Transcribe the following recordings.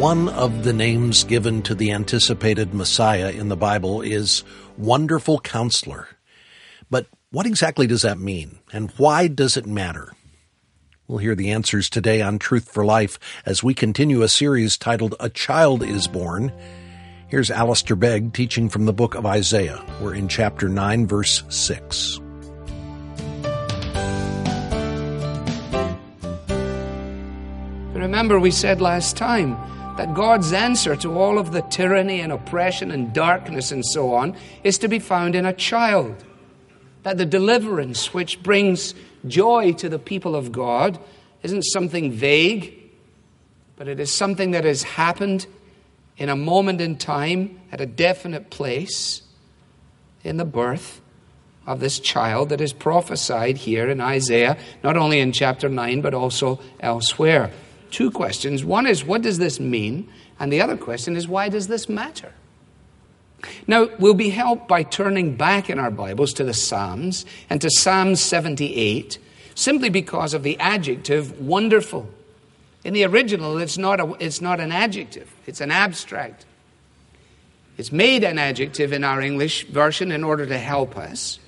One of the names given to the anticipated Messiah in the Bible is Wonderful Counselor. But what exactly does that mean, and why does it matter? We'll hear the answers today on Truth for Life as we continue a series titled A Child is Born. Here's Alistair Begg teaching from the book of Isaiah. We're in chapter 9, verse 6. Remember, we said last time that God's answer to all of the tyranny and oppression and darkness and so on is to be found in a child. That the deliverance which brings joy to the people of God isn't something vague, but it is something that has happened in a moment in time at a definite place in the birth of this child that is prophesied here in Isaiah, not only in chapter 9, but also elsewhere. Two questions. One is, what does this mean? And the other question is, why does this matter? Now, we'll be helped by turning back in our Bibles to the Psalms and to Psalm 78, simply because of the adjective wonderful. In the original, it's not an adjective. It's an abstract. It's made an adjective in our English version in order to help us.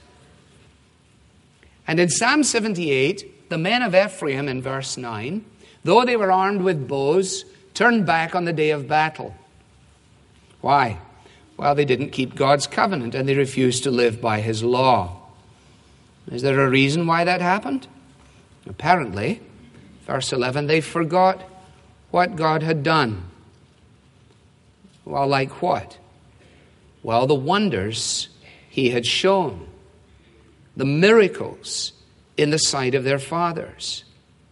And in Psalm 78, the men of Ephraim, in verse 9, though they were armed with bows, turned back on the day of battle. Why? Well, they didn't keep God's covenant and they refused to live by His law. Is there a reason why that happened? Apparently, verse 11, they forgot what God had done. Well, like what? Well, the wonders He had shown, the miracles in the sight of their fathers.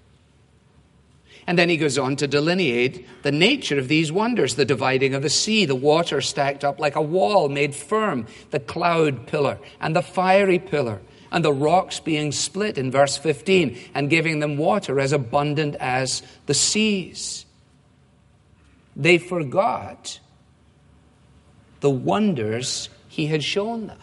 And then he goes on to delineate the nature of these wonders, the dividing of the sea, the water stacked up like a wall made firm, the cloud pillar and the fiery pillar, and the rocks being split in verse 15 and giving them water as abundant as the seas. They forgot the wonders He had shown them.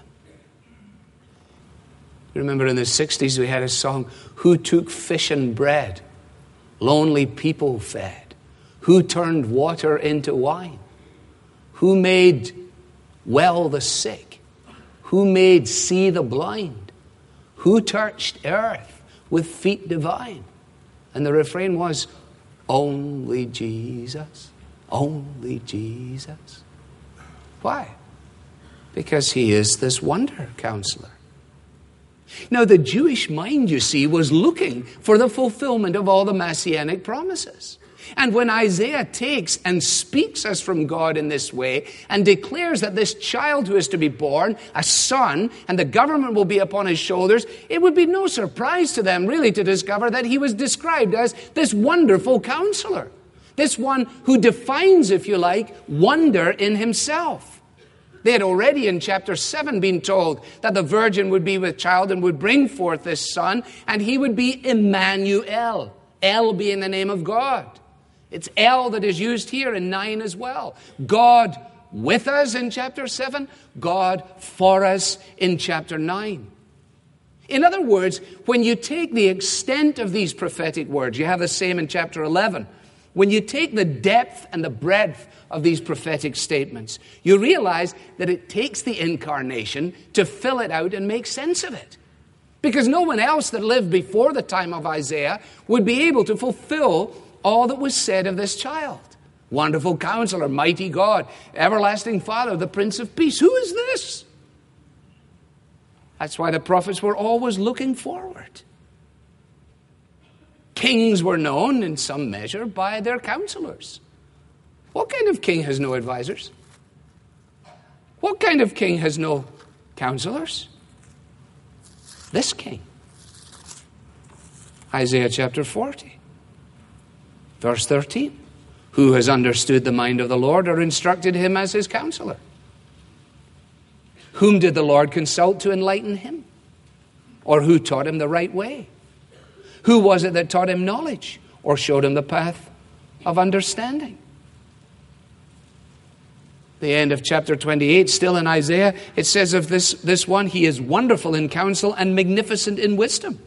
Remember in the 60s we had a song, "Who took fish and bread? Lonely people fed. Who turned water into wine? Who made well the sick? Who made see the blind? Who touched earth with feet divine?" And the refrain was, "Only Jesus, only Jesus." Why? Because He is this wonder counselor. Now, the Jewish mind, you see, was looking for the fulfillment of all the Messianic promises. And when Isaiah takes and speaks us from God in this way and declares that this child who is to be born, a son, and the government will be upon his shoulders, it would be no surprise to them really to discover that he was described as this wonderful counselor. This one who defines, if you like, wonder in himself. They had already in chapter 7 been told that the virgin would be with child and would bring forth this son, and he would be Emmanuel. El being the name of God. It's El that is used here in 9 as well. God with us in chapter 7, God for us in chapter 9. In other words, when you take the extent of these prophetic words, you have the same in chapter 11. When you take the depth and the breadth of these prophetic statements, you realize that it takes the incarnation to fill it out and make sense of it. Because no one else that lived before the time of Isaiah would be able to fulfill all that was said of this child. Wonderful Counselor, Mighty God, Everlasting Father, the Prince of Peace. Who is this? That's why the prophets were always looking forward. Kings were known in some measure by their counselors. What kind of king has no advisors? What kind of king has no counselors? This king. Isaiah chapter 40, verse 13. Who has understood the mind of the Lord or instructed him as his counselor? Whom did the Lord consult to enlighten him? Or who taught him the right way? Who was it that taught him knowledge or showed him the path of understanding? The end of chapter 28, still in Isaiah, it says of this one, he is wonderful in counsel and magnificent in wisdom.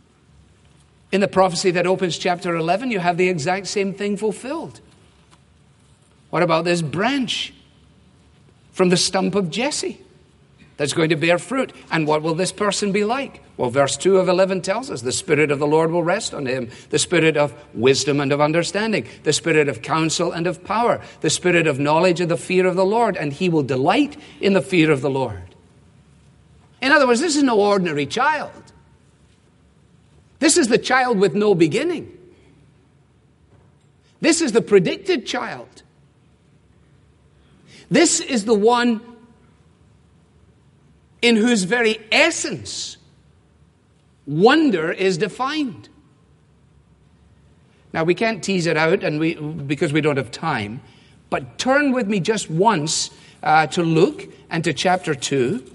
In the prophecy that opens chapter 11, you have the exact same thing fulfilled. What about this branch from the stump of Jesse that's going to bear fruit? And what will this person be like? Well, verse 2 of 11 tells us the Spirit of the Lord will rest on him, the Spirit of wisdom and of understanding, the Spirit of counsel and of power, the Spirit of knowledge and the fear of the Lord, and he will delight in the fear of the Lord. In other words, this is no ordinary child. This is the child with no beginning. This is the predicted child. This is the one in whose very essence wonder is defined. Now, we can't tease it out because we don't have time, but turn with me just once to Luke and to chapter 2.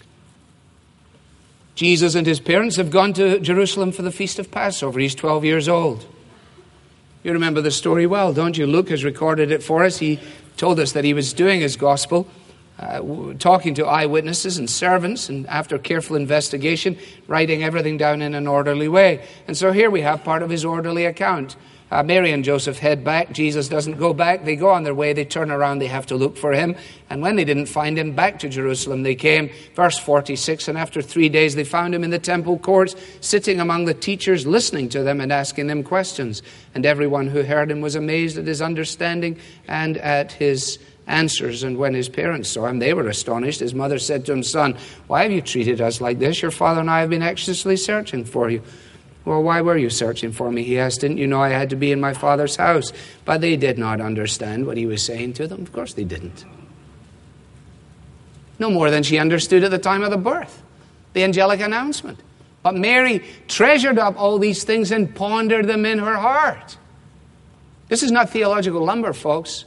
Jesus and his parents have gone to Jerusalem for the Feast of Passover. He's 12 years old. You remember the story well, don't you? Luke has recorded it for us. He told us that he was doing his gospel, talking to eyewitnesses and servants, and after careful investigation, writing everything down in an orderly way. And so here we have part of his orderly account. Mary and Joseph head back. Jesus doesn't go back. They go on their way. They turn around. They have to look for him. And when they didn't find him, back to Jerusalem they came. Verse 46, and after 3 days they found him in the temple courts, sitting among the teachers, listening to them and asking them questions. And everyone who heard him was amazed at his understanding and at his answers. And when his parents saw him, they were astonished. His mother said to him, "Son, why have you treated us like this? Your father and I have been anxiously searching for you." "Well, why were you searching for me?" he asked. "Didn't you know I had to be in my father's house?" But they did not understand what he was saying to them. Of course they didn't. No more than she understood at the time of the birth, the angelic announcement. But Mary treasured up all these things and pondered them in her heart. This is not theological lumber, folks.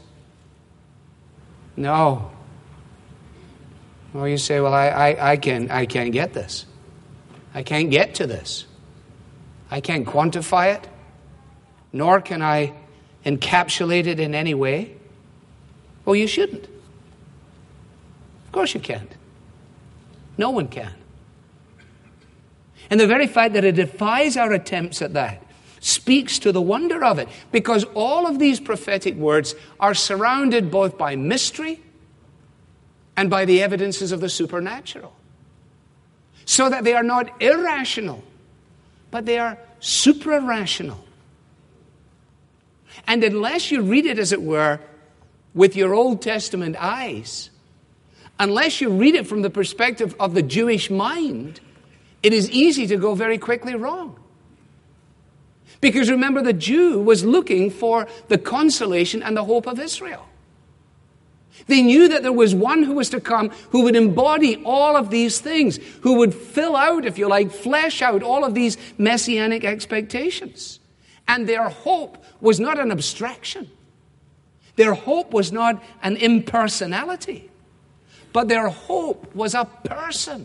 No. Well, you say, well, I can't get this. I can't get to this. I can't quantify it, nor can I encapsulate it in any way. Well, you shouldn't. Of course you can't. No one can. And the very fact that it defies our attempts at that speaks to the wonder of it, because all of these prophetic words are surrounded both by mystery and by the evidences of the supernatural, so that they are not irrational, but they are supra-rational. And unless you read it, as it were, with your Old Testament eyes, unless you read it from the perspective of the Jewish mind, it is easy to go very quickly wrong. Because remember, the Jew was looking for the consolation and the hope of Israel. They knew that there was one who was to come who would embody all of these things, who would fill out, if you like, flesh out all of these messianic expectations. And their hope was not an abstraction. Their hope was not an impersonality. But their hope was a person.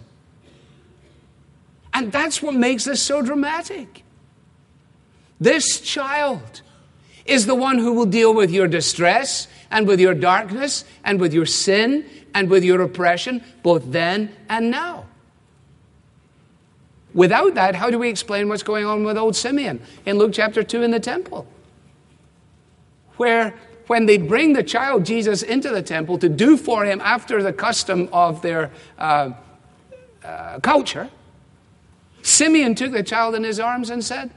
And that's what makes this so dramatic. This child is the one who will deal with your distress and with your darkness and with your sin and with your oppression, both then and now. Without that, how do we explain what's going on with old Simeon in Luke chapter 2 in the temple? Where when they bring the child Jesus into the temple to do for him after the custom of their culture, Simeon took the child in his arms and said,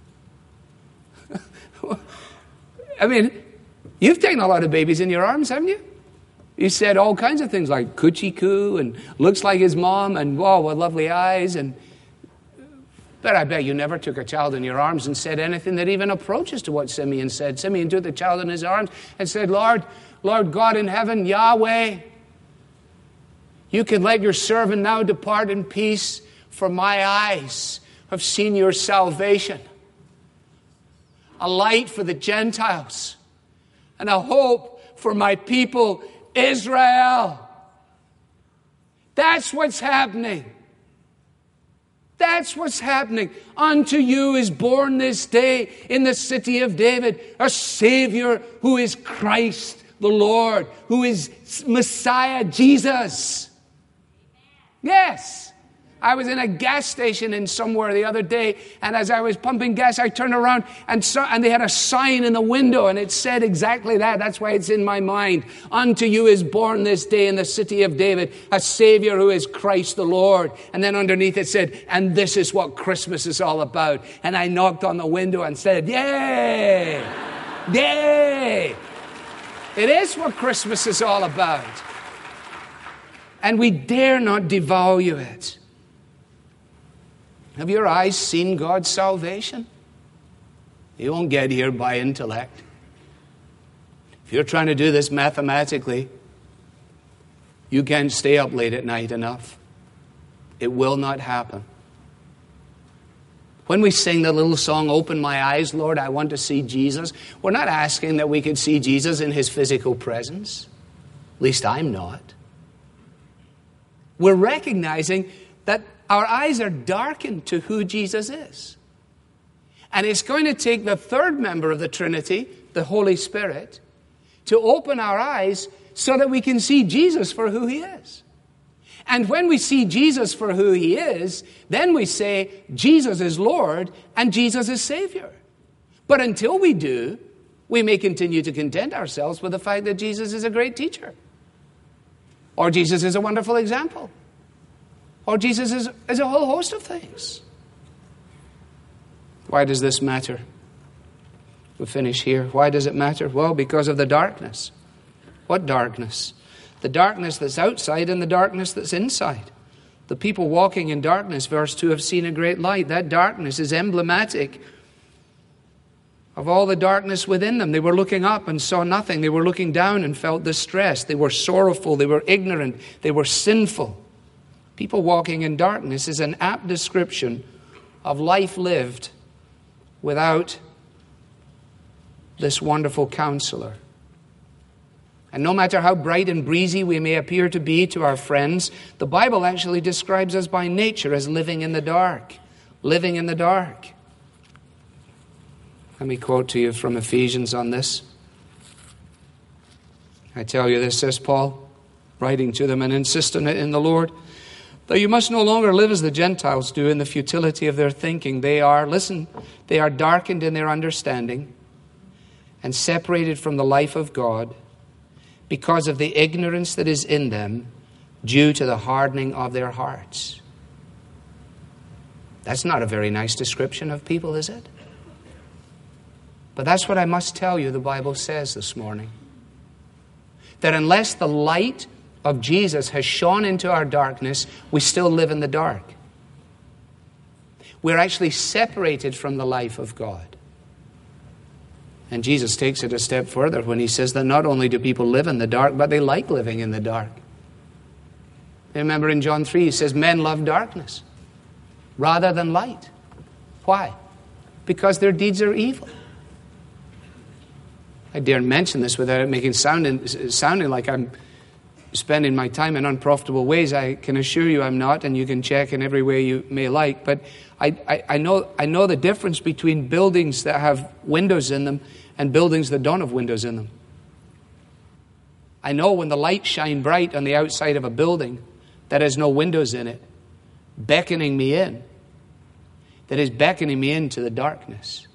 I mean, you've taken a lot of babies in your arms, haven't you? You said all kinds of things like coochie coo and looks like his mom and whoa, what lovely eyes. But I bet you never took a child in your arms and said anything that even approaches to what Simeon said. Simeon took the child in his arms and said, Lord God in heaven, Yahweh, you can let your servant now depart in peace, for my eyes have seen your salvation. A light for the Gentiles and a hope for my people Israel. That's what's happening. That's what's happening. Unto you is born this day in the city of David a Savior who is Christ the Lord, who is Messiah Jesus. Yes. I was in a gas station in somewhere the other day, and as I was pumping gas, I turned around and they had a sign in the window, and it said exactly that. That's why it's in my mind. Unto you is born this day in the city of David a Savior who is Christ the Lord. And then underneath it said, and this is what Christmas is all about. And I knocked on the window and said, yay! Yay! It is what Christmas is all about. And we dare not devalue it. Have your eyes seen God's salvation? You won't get here by intellect. If you're trying to do this mathematically, you can't stay up late at night enough. It will not happen. When we sing the little song, Open My Eyes, Lord, I Want to See Jesus, we're not asking that we could see Jesus in his physical presence. At least I'm not. We're recognizing that our eyes are darkened to who Jesus is. And it's going to take the third member of the Trinity, the Holy Spirit, to open our eyes so that we can see Jesus for who he is. And when we see Jesus for who he is, then we say Jesus is Lord and Jesus is Savior. But until we do, we may continue to content ourselves with the fact that Jesus is a great teacher. Or Jesus is a wonderful example. Or Jesus is a whole host of things. Why does this matter? We'll finish here. Why does it matter? Well, because of the darkness. What darkness? The darkness that's outside and the darkness that's inside. The people walking in darkness, verse 2, have seen a great light. That darkness is emblematic of all the darkness within them. They were looking up and saw nothing. They were looking down and felt distress. They were sorrowful. They were ignorant. They were sinful. People walking in darkness is an apt description of life lived without this wonderful counselor. And no matter how bright and breezy we may appear to be to our friends, the Bible actually describes us by nature as living in the dark. Living in the dark. Let me quote to you from Ephesians on this. I tell you this, says Paul, writing to them and insisting in the Lord, though you must no longer live as the Gentiles do in the futility of their thinking. They are darkened in their understanding and separated from the life of God because of the ignorance that is in them due to the hardening of their hearts. That's not a very nice description of people, is it? But that's what I must tell you the Bible says this morning. That unless the light of Jesus has shone into our darkness, we still live in the dark. We're actually separated from the life of God. And Jesus takes it a step further when he says that not only do people live in the dark, but they like living in the dark. Remember in John 3, he says, men love darkness rather than light. Why? Because their deeds are evil. I daren't mention this without it making sounding like I'm spending my time in unprofitable ways. I can assure you I'm not, and you can check in every way you may like. But I know the difference between buildings that have windows in them and buildings that don't have windows in them. I know when the lights shine bright on the outside of a building that has no windows in it, beckoning me in, that is beckoning me into the darkness.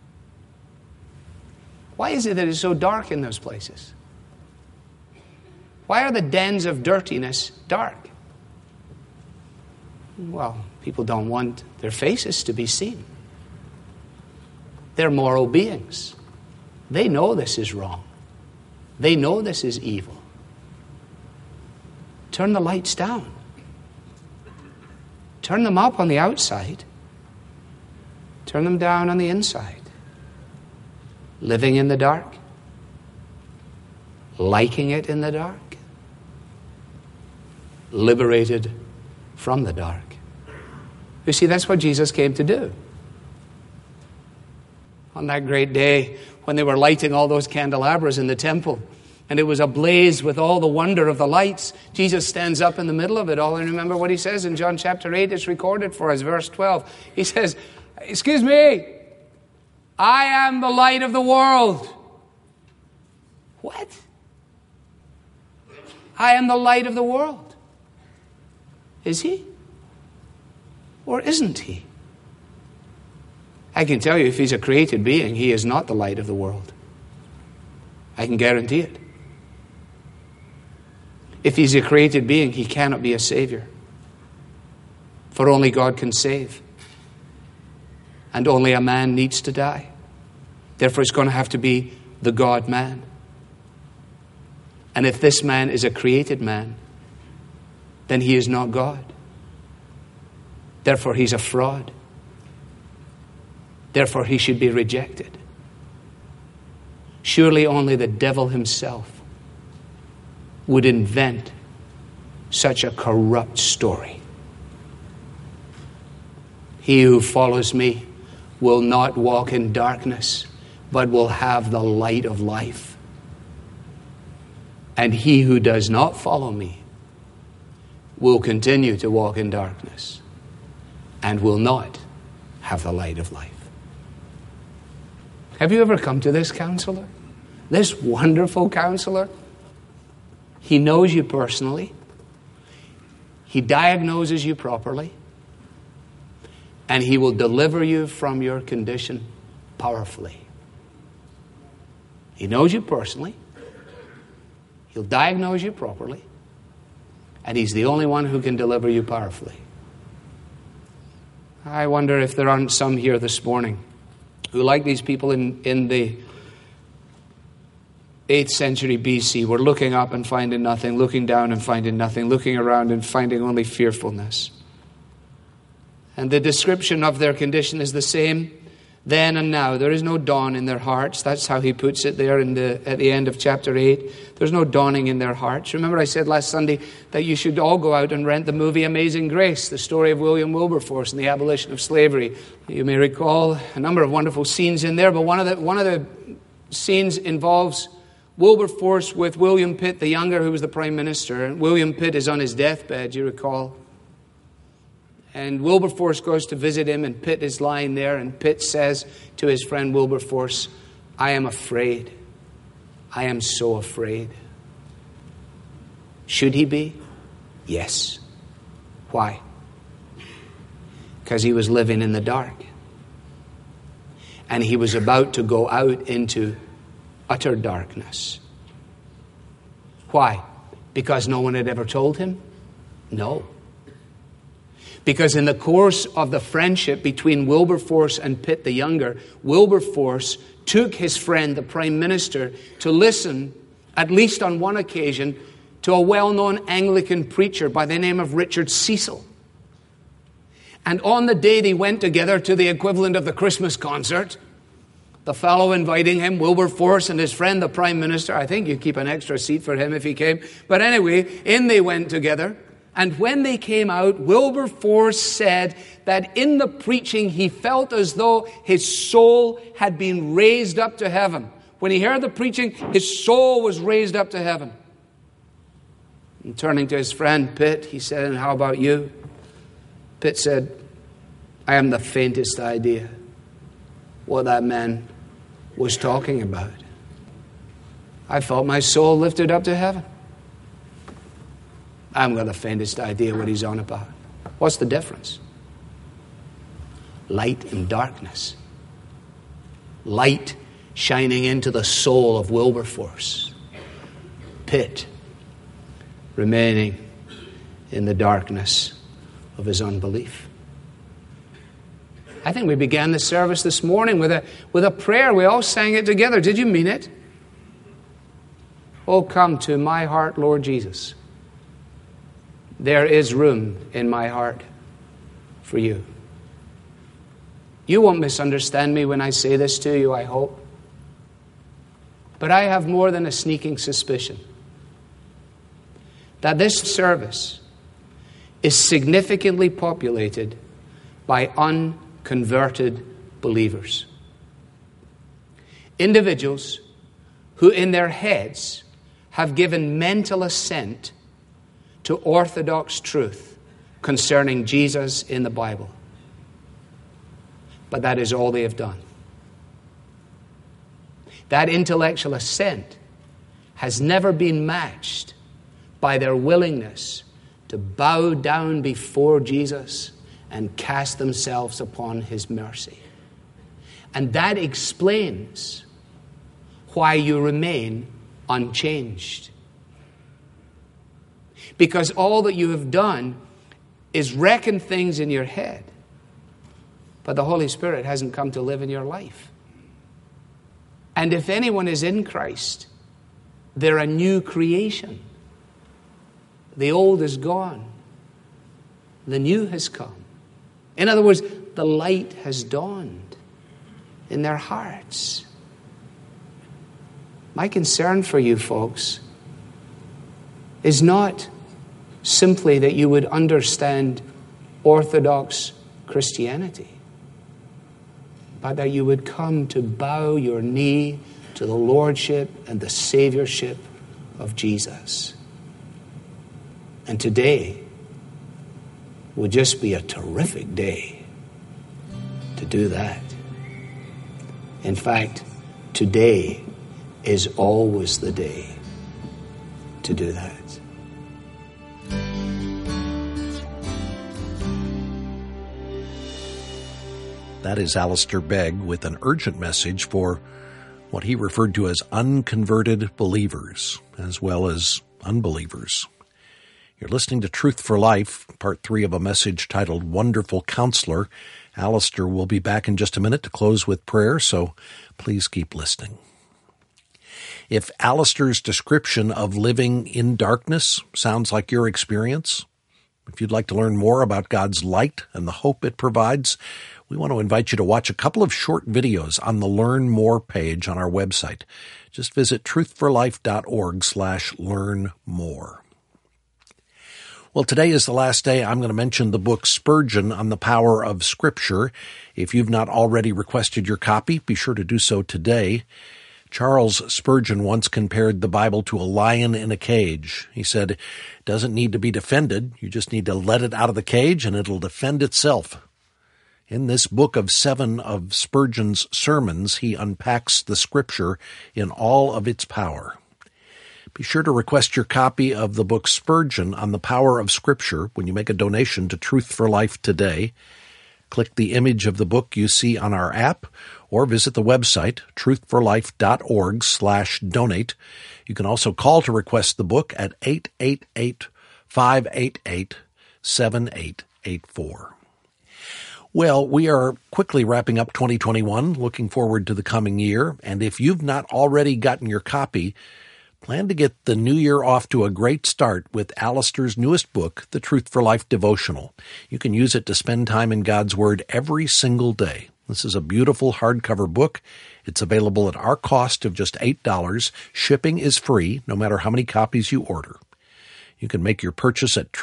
Why is it that it's so dark in those places? Why are the dens of dirtiness dark? Well, people don't want their faces to be seen. They're moral beings. They know this is wrong. They know this is evil. Turn the lights down. Turn them up on the outside. Turn them down on the inside. Living in the dark. Liking it in the dark. Liberated from the dark. You see, that's what Jesus came to do. On that great day when they were lighting all those candelabras in the temple, and it was ablaze with all the wonder of the lights, Jesus stands up in the middle of it all. And remember what he says in John chapter 8, it's recorded for us, verse 12. He says, excuse me, I am the light of the world. What? I am the light of the world. Is he? or isn't he? I can tell you, if he's a created being, he is not the light of the world. I can guarantee it. If he's a created being, he cannot be a savior. For only God can save. And only a man needs to die. Therefore, it's going to have to be the God-man. And if this man is a created man, then he is not God. Therefore, he's a fraud. Therefore, he should be rejected. Surely only the devil himself would invent such a corrupt story. He who follows me will not walk in darkness, but will have the light of life. And he who does not follow me will continue to walk in darkness and will not have the light of life. Have you ever come to this counselor? This wonderful counselor? He knows you personally. He diagnoses you properly. And he will deliver you from your condition powerfully. He knows you personally. He'll diagnose you properly. And he's the only one who can deliver you powerfully. I wonder if there aren't some here this morning who, like these people in the 8th century BC, were looking up and finding nothing, looking down and finding nothing, looking around and finding only fearfulness. And the description of their condition is the same then and now. There is no dawn in their hearts. That's how he puts it there at the end of chapter 8. There's no dawning in their hearts. Remember I said last Sunday that you should all go out and rent the movie Amazing Grace, the story of William Wilberforce and the abolition of slavery. You may recall a number of wonderful scenes in there, but one of the scenes involves Wilberforce with William Pitt the Younger, who was the Prime Minister. And William Pitt is on his deathbed, you recall. And Wilberforce goes to visit him, and Pitt is lying there, and Pitt says to his friend Wilberforce, "I am afraid. I am so afraid." Should he be? Yes. Why? Because he was living in the dark. And he was about to go out into utter darkness. Why? Because no one had ever told him? No. Because in the course of the friendship between Wilberforce and Pitt the Younger, Wilberforce took his friend, the Prime Minister, to listen, at least on one occasion, to a well-known Anglican preacher by the name of Richard Cecil. And on the day they went together to the equivalent of the Christmas concert, the fellow inviting him, Wilberforce and his friend, the Prime Minister, I think you'd keep an extra seat for him if he came. But anyway, in they went together. And when they came out, Wilberforce said that in the preaching he felt as though his soul had been raised up to heaven. When he heard the preaching, his soul was raised up to heaven. And turning to his friend Pitt, he said, "And how about you?" Pitt said, "I haven't the faintest idea what that man was talking about. I felt my soul lifted up to heaven. I haven't got the faintest idea what he's on about." What's the difference? Light and darkness. Light shining into the soul of Wilberforce. Pitt remaining in the darkness of his unbelief. I think we began the service this morning with a prayer. We all sang it together. Did you mean it? "Oh, come to my heart, Lord Jesus. There is room in my heart for you." You won't misunderstand me when I say this to you, I hope. But I have more than a sneaking suspicion that this service is significantly populated by unconverted believers. Individuals who in their heads have given mental assent to orthodox truth concerning Jesus in the Bible. But that is all they have done. That intellectual assent has never been matched by their willingness to bow down before Jesus and cast themselves upon his mercy. And that explains why you remain unchanged. Because all that you have done is reckon things in your head, but the Holy Spirit hasn't come to live in your life. And if anyone is in Christ, they're a new creation. The old is gone. The new has come. In other words, the light has dawned in their hearts. My concern for you folks is not simply that you would understand Orthodox Christianity, but that you would come to bow your knee to the lordship and the saviorship of Jesus. And today would just be a terrific day to do that. In fact, today is always the day to do that. That is Alistair Begg with an urgent message for what he referred to as unconverted believers, as well as unbelievers. You're listening to Truth for Life, part 3 of a message titled Wonderful Counselor. Alistair will be back in just a minute to close with prayer, so please keep listening. If Alistair's description of living in darkness sounds like your experience, if you'd like to learn more about God's light and the hope it provides, we want to invite you to watch a couple of short videos on the Learn More page on our website. Just visit truthforlife.org/learnmore. Well, today is the last day I'm going to mention the book Spurgeon on the Power of Scripture. If you've not already requested your copy, be sure to do so today. Charles Spurgeon once compared the Bible to a lion in a cage. He said, it doesn't need to be defended. You just need to let it out of the cage and it'll defend itself. In this book of 7 of Spurgeon's sermons, he unpacks the Scripture in all of its power. Be sure to request your copy of the book Spurgeon on the Power of Scripture when you make a donation to Truth for Life today. Click the image of the book you see on our app or visit the website, truthforlife.org/donate. You can also call to request the book at 888-588-7884. Well, we are quickly wrapping up 2021, looking forward to the coming year. And if you've not already gotten your copy, plan to get the new year off to a great start with Alistair's newest book, The Truth for Life Devotional. You can use it to spend time in God's Word every single day. This is a beautiful hardcover book. It's available at our cost of just $8. Shipping is free, no matter how many copies you order. You can make your purchase at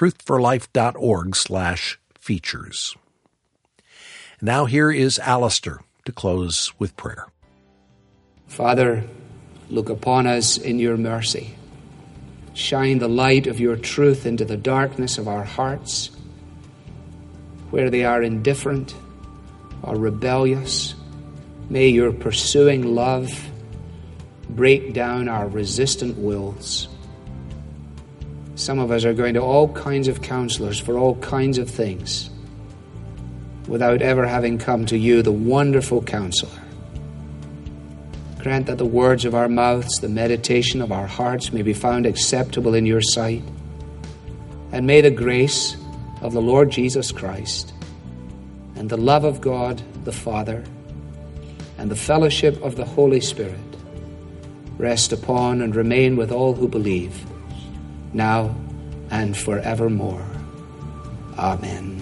truthforlife.org/features. Now here is Alistair to close with prayer. Father, look upon us in your mercy. Shine the light of your truth into the darkness of our hearts, where they are indifferent or rebellious. May your pursuing love break down our resistant wills. Some of us are going to all kinds of counselors for all kinds of things without ever having come to you, the wonderful counselor. Grant that the words of our mouths, the meditation of our hearts may be found acceptable in your sight. And may the grace of the Lord Jesus Christ and the love of God the Father and the fellowship of the Holy Spirit rest upon and remain with all who believe, now and forevermore. Amen.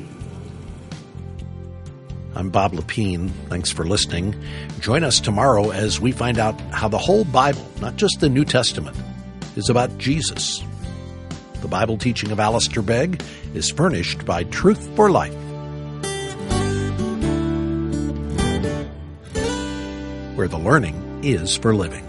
I'm Bob Lepine. Thanks for listening. Join us tomorrow as we find out how the whole Bible, not just the New Testament, is about Jesus. The Bible teaching of Alistair Begg is furnished by Truth for Life. Where the learning is for living.